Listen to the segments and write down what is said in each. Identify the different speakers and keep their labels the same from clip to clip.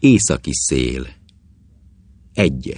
Speaker 1: Északi szél. 1.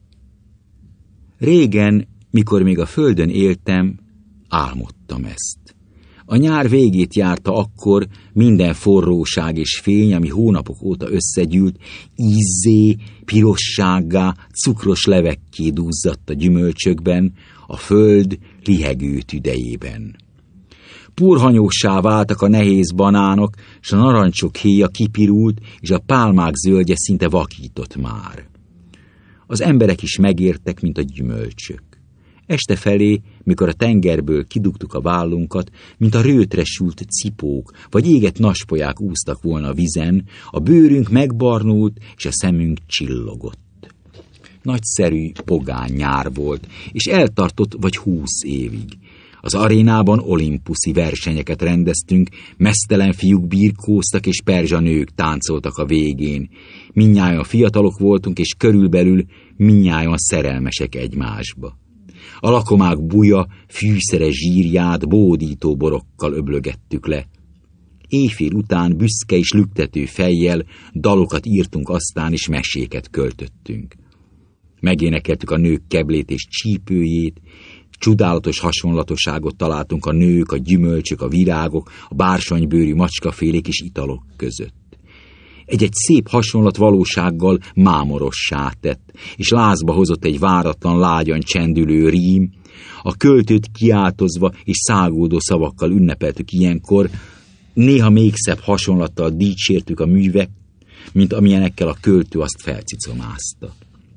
Speaker 1: Régen, mikor még a földön éltem, álmodtam ezt. A nyár végét járta akkor, minden forróság és fény, ami hónapok óta összegyűlt, ízzé, pirossággá, cukros levekké duzzadt a gyümölcsökben, a föld lihegő tüdejében. Purhanyóssá váltak a nehéz banánok, s a narancsok héja kipirult, és a pálmák zöldje szinte vakított már. Az emberek is megértek, mint a gyümölcsök. Este felé, mikor a tengerből kidugtuk a vállunkat, mint a rőtre sült cipók, vagy égett naspolyák úsztak volna a vizen, a bőrünk megbarnult, és a szemünk csillogott. Nagyszerű, pogány nyár volt, és eltartott vagy 20 évig. Az arénában olimpuszi versenyeket rendeztünk, meztelen fiúk birkóztak, és perzsa nők táncoltak a végén. Mindnyájan fiatalok voltunk, és körülbelül mindnyájan szerelmesek egymásba. A lakomák buja, fűszeres zsírját bódító borokkal öblögettük le. Éjfél után büszke és lüktető fejjel dalokat írtunk aztán, és meséket költöttünk. Megénekeltük a nők keblét és csípőjét, csodálatos hasonlatosságot találtunk a nők, a gyümölcsök, a virágok, a bársonybőrű macskafélék és italok között. Egy-egy szép hasonlat valósággal mámorossá tett, és lázba hozott egy váratlan, lágyan csendülő rím. A költőt kiáltozva és szágódó szavakkal ünnepeltük ilyenkor, néha még szebb hasonlattal dicsértük a művek, mint amilyenekkel a költő azt felcicomázta.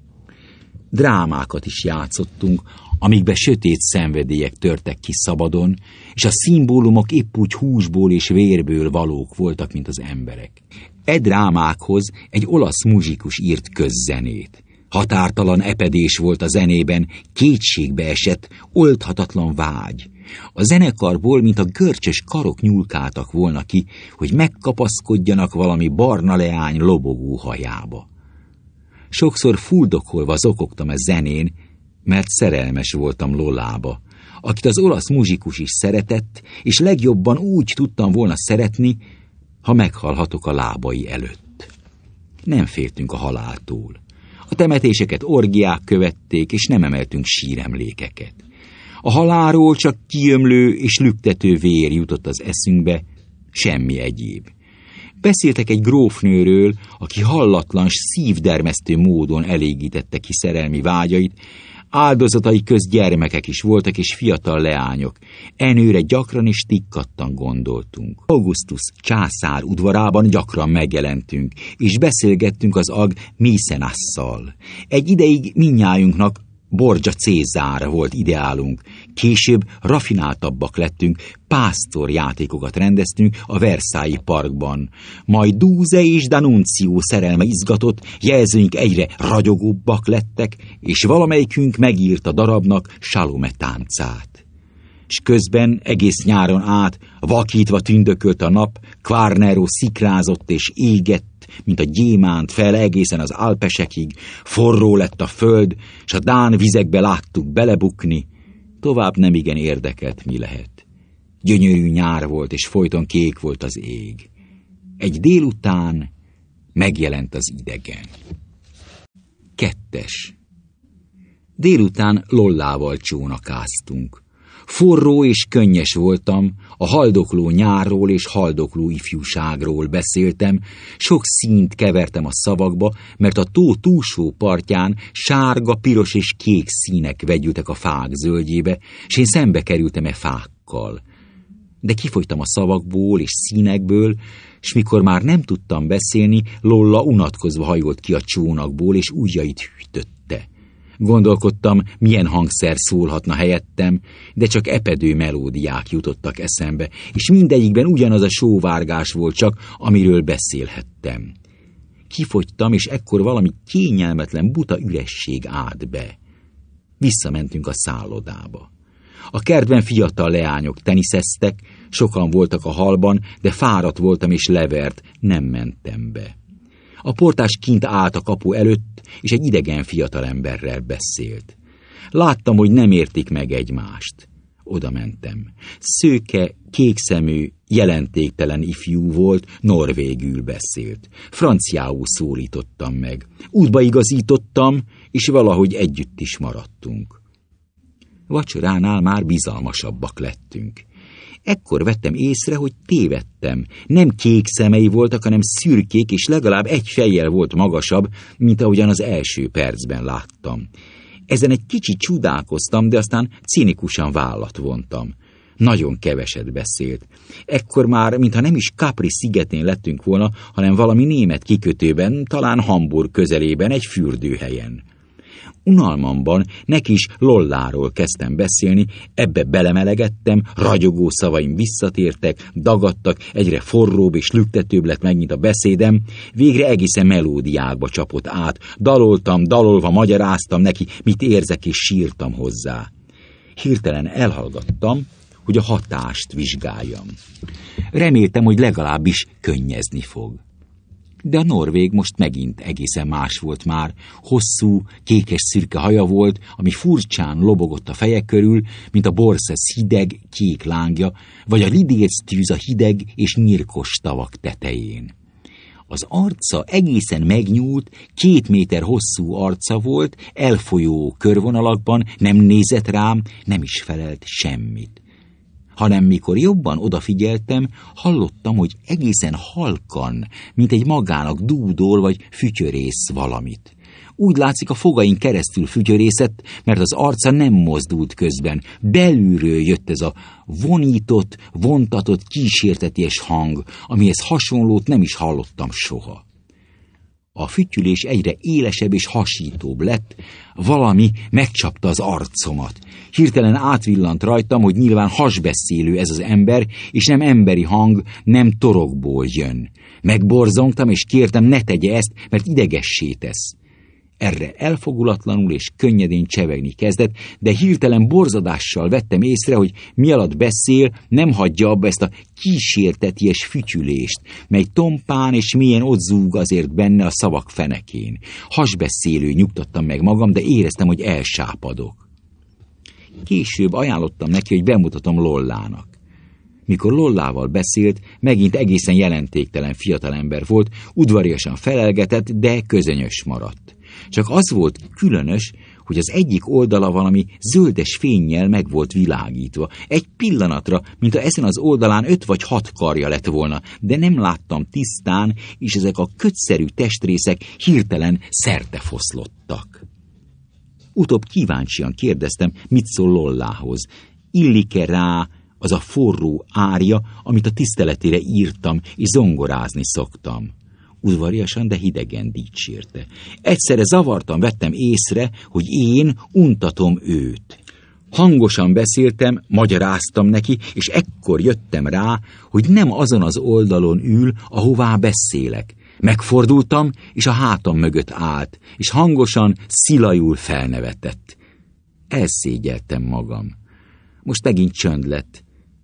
Speaker 1: Drámákat is játszottunk, amikbe sötét szenvedélyek törtek ki szabadon, és a szimbólumok épp úgy húsból és vérből valók voltak, mint az emberek. Drámákhoz egy olasz muzsikus írt közzenét. Határtalan epedés volt a zenében, kétségbe esett, oldhatatlan vágy. A zenekarból, mint a görcsös karok nyúlkáltak volna ki, hogy megkapaszkodjanak valami barna leány lobogó hajába. Sokszor fuldokolva zokogtam a zenén, mert szerelmes voltam Lollába, akit az olasz muzsikus is szeretett, és legjobban úgy tudtam volna szeretni, ha meghalhatok a lábai előtt. Nem féltünk a haláltól. A temetéseket orgiák követték, és nem emeltünk síremlékeket. A halálról csak kiömlő és lüktető vér jutott az eszünkbe, semmi egyéb. Beszéltek egy grófnőről, aki hallatlan, szívdermesztő módon elégítette ki szerelmi vágyait. Áldozatai közt gyermekek is voltak, és fiatal leányok. Nőre gyakran és tikkattan gondoltunk. Augustus császár udvarában gyakran megjelentünk, és beszélgettünk az ag Mícenasszal. Egy ideig mindnyájunknak Borgia Cézár volt ideálunk. Később rafináltabbak lettünk, pásztorjátékokat rendeztünk a Versailles parkban. Majd Dúze és D'Annunzio szerelme izgatott, jelzőink egyre ragyogóbbak lettek, és valamelyikünk megírta darabnak Salome táncát. S közben egész nyáron át vakítva tündökölt a nap, Quarnero szikrázott és égett, mint a gyémánt fel egészen az Alpesekig, forró lett a föld, s a dán vizekbe láttuk belebukni, tovább nemigen érdekelt, mi lehet. Gyönyörű nyár volt, és folyton kék volt az ég. Egy délután megjelent az idegen. 2. Délután Lollával csónakáztunk. Forró és könnyes voltam, a haldokló nyárról és haldokló ifjúságról beszéltem, sok színt kevertem a szavakba, mert a tó túlsó partján sárga, piros és kék színek vegyültek a fák zöldjébe, s én szembe kerültem fákkal. De kifogytam a szavakból és színekből, s mikor már nem tudtam beszélni, Lolla unatkozva hajolt ki a csónakból, és ujjait hűtötte. Gondolkodtam, milyen hangszer szólhatna helyettem, de csak epedő melódiák jutottak eszembe, és mindegyikben ugyanaz a sóvárgás volt csak, amiről beszélhettem. Kifogytam, és ekkor valami kényelmetlen buta üresség állt be. Visszamentünk a szállodába. A kertben fiatal leányok teniszeztek, sokan voltak a hallban, de fáradt voltam és levert, nem mentem be. A portás kint állt a kapu előtt, és egy idegen fiatalemberrel beszélt. Láttam, hogy nem értik meg egymást. Oda mentem. Szőke, kékszemű, Jelentéktelen ifjú volt, norvégül beszélt. Franciául szólítottam meg. Útba igazítottam, és valahogy együtt is maradtunk. Vacsoránál már bizalmasabbak lettünk. Ekkor vettem észre, hogy tévedtem. Nem kék szemei voltak, hanem szürkék, és legalább egy fejjel volt magasabb, mint ahogyan az első percben láttam. Ezen egy kicsit csodálkoztam, de aztán cinikusan vállat vontam. Nagyon keveset beszélt. Ekkor már, mintha nem is Capri szigetén lettünk volna, hanem valami német kikötőben, talán Hamburg közelében, egy fürdőhelyen. Unalmamban neki is Lolláról kezdtem beszélni, ebbe belemelegettem, ragyogó szavaim visszatértek, dagadtak, egyre forróbb és lüktetőbb lett megint a beszédem, végre egészen melódiákba csapott át, dalolva magyaráztam neki, mit érzek, és sírtam hozzá. Hirtelen elhallgattam, hogy a hatást vizsgáljam. Reméltem, hogy legalábbis könnyezni fog. De a norvég most megint egészen más volt már. Hosszú, kékes-szürke haja volt, ami furcsán lobogott a feje körül, mint a Borszesz hideg, kék lángja, vagy a lidérc tűz a hideg és nyírkos tavak tetején. Az arca egészen megnyúlt, 2 méter hosszú arca volt, elfolyó körvonalakban, nem nézett rám, nem is felelt semmit. Hanem mikor jobban odafigyeltem, hallottam, hogy egészen halkan, mint egy magának dúdol vagy fütyörész valamit. Úgy látszik, a fogain keresztül fütyörészett, mert az arca nem mozdult közben. Belülről jött ez a vonított, vontatott, kísérteties hang, amihez hasonlót nem is hallottam soha. A fütyülés egyre élesebb és hasítóbb lett, valami megcsapta az arcomat. Hirtelen átvillant rajtam, hogy nyilván hasbeszélő ez az ember, és nem emberi hang, nem torokból jön. Megborzongtam, és kértem, ne tegye ezt, mert idegessé tesz. Erre elfogulatlanul és könnyedén csevegni kezdett, de hirtelen borzadással vettem észre, hogy mi alatt beszél, nem hagyja abba ezt a kísérteties fütyülést, mely tompán és mélyen ott zúg azért benne a szavak fenekén. Hasbeszélő, nyugtattam meg magam, de éreztem, hogy elsápadok. Később ajánlottam neki, hogy bemutatom Lollának. Mikor Lollával beszélt, megint egészen jelentéktelen fiatalember volt, udvariasan felelgetett, de közönyös maradt. Csak az volt különös, hogy az egyik oldala valami zöldes fénnyel meg volt világítva. Egy pillanatra, mintha ezen az oldalán 5 vagy 6 karja lett volna, de nem láttam tisztán, és ezek a kötszerű testrészek hirtelen szertefoszlottak. Utóbb kíváncsian kérdeztem, mit szól Lollához. Illik-e rá az a forró árja, amit a tiszteletére írtam, és zongorázni szoktam? Udvariasan, de hidegen dicsérte. Egyszerre zavartan vettem észre, hogy én untatom őt. Hangosan beszéltem, magyaráztam neki, és ekkor jöttem rá, hogy nem azon az oldalon ül, ahová beszélek. Megfordultam, és a hátam mögött állt, és hangosan, szilajul felnevetett. Elszégyeltem magam. Most megint csönd lett.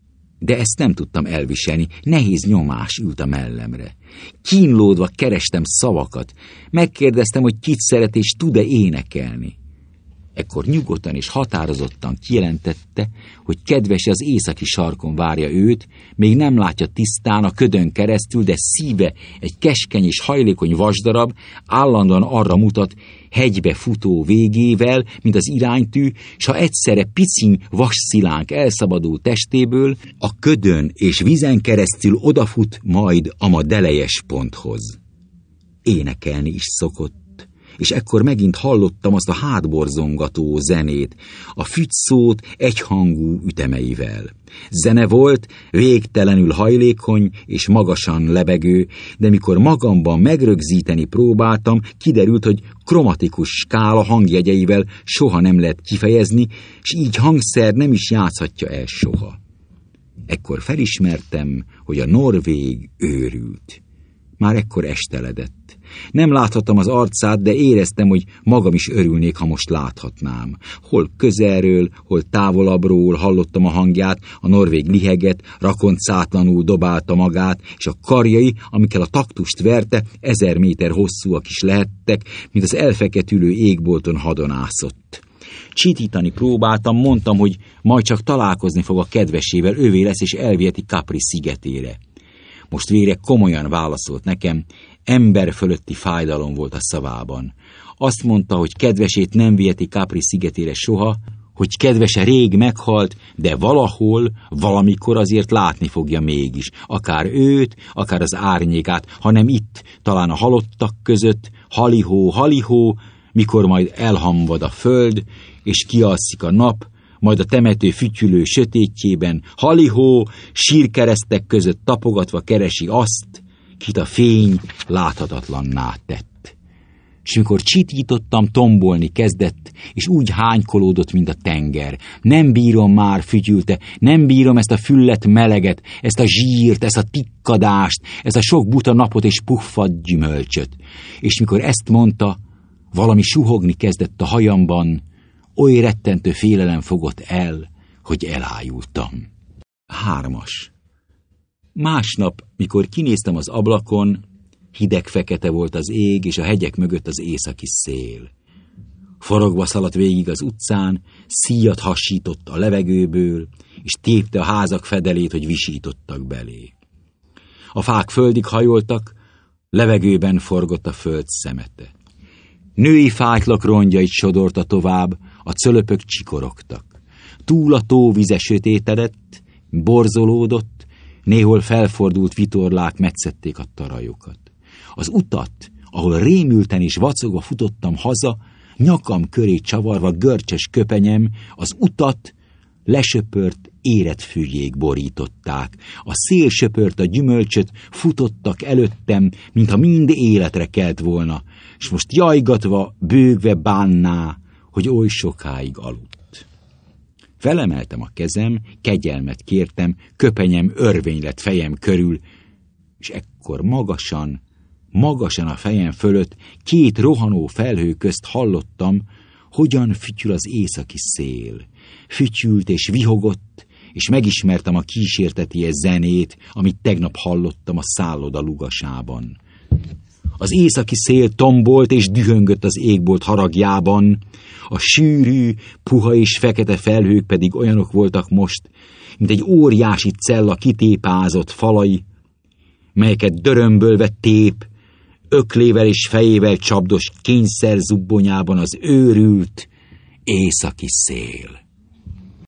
Speaker 1: De ezt nem tudtam elviselni, nehéz nyomás ült a mellemre. Kínlódva kerestem szavakat, megkérdeztem, hogy kit szeret és tud-e énekelni. Ekkor nyugodtan és határozottan kijelentette, hogy kedvese az északi sarkon várja őt, még nem látja tisztán a ködön keresztül, de szíve egy keskeny és hajlékony vasdarab állandóan arra mutat, hegybe futó végével, mint az iránytű, s ha egyszerre piciny vasszilánk elszabadul testéből, a ködön és vízen keresztül odafut majd a ma delejes ponthoz. Énekelni is szokott, és ekkor megint hallottam azt a hátborzongató zenét, a fügyszót egyhangú ütemeivel. Zene volt, végtelenül hajlékony és magasan lebegő, de mikor magamban megrögzíteni próbáltam, kiderült, hogy kromatikus skála hangjegyeivel soha nem lehet kifejezni, s így hangszer nem is játszhatja el soha. Ekkor felismertem, hogy a norvég őrült. Már ekkor esteledett. Nem láthattam az arcát, de éreztem, hogy magam is örülnék, ha most láthatnám. Hol közelről, hol távolabbról hallottam a hangját, a norvég liheget, rakoncátlanul dobálta magát, és a karjai, amikkel a taktust verte, 1000 méter hosszúak is lehettek, mint az elfeketülő égbolton hadonászott. Csitítani próbáltam, mondtam, hogy majd csak találkozni fog a kedvesével, ővé lesz és elviheti Capri szigetére. Most végre komolyan válaszolt nekem, ember fölötti fájdalom volt a szavában. Azt mondta, hogy kedvesét nem viheti Capri szigetére soha, hogy kedvese rég meghalt, de valahol, valamikor azért látni fogja mégis, akár őt, akár az árnyékát, hanem itt, talán a halottak között, halihó, halihó, mikor majd elhamvad a föld, és kialszik a nap, majd a temető fütyülő sötétjében, halihó, sírkeresztek között tapogatva keresi azt, kit a fény láthatatlanná tett. És mikor csitítottam, tombolni kezdett, és úgy hánykolódott, mint a tenger. Nem bírom már, fütyülte, nem bírom ezt a füllet meleget, ezt a zsírt, ezt a tikkadást, ezt a sok buta napot és puffadt gyümölcsöt. És mikor ezt mondta, valami suhogni kezdett a hajamban, oly rettentő félelem fogott el, hogy elájultam. 3. Másnap, mikor kinéztem az ablakon, hideg-fekete volt az ég, és a hegyek mögött az északi szél. Forogva szaladt végig az utcán, szíjat hasított a levegőből, és tépte a házak fedelét, hogy visítottak belé. A fák földig hajoltak, levegőben forgott a föld szemete. Női fájtlak rongyait sodorta tovább, a cölöpök csikorogtak. Túl a tóvize sötétedett, borzolódott, néhol felfordult vitorlák metszették a tarajokat. Az utat, ahol rémülten és vacogva futottam haza, nyakam köré csavarva görcsös köpenyem, az utat lesöpört érett fügyék borították. A szél söpört a gyümölcsöt, futottak előttem, mintha mind életre kelt volna, és most jajgatva, bőgve bánná, hogy oly sokáig aludt. Felemeltem a kezem, kegyelmet kértem, köpenyem örvény lett fejem körül, és ekkor magasan a fejem fölött 2 rohanó felhő közt hallottam, hogyan fütyül az északi szél. Fütyült és vihogott, és megismertem a kísérteties zenét, amit tegnap hallottam a szálloda lugasában. Az északi szél tombolt és dühöngött az égbolt haragjában, a sűrű, puha és fekete felhők pedig olyanok voltak most, mint egy óriási cella kitépázott falai, melyeket dörömbölve tép, öklével és fejével csapdos kényszer zubbonyában az őrült északi szél.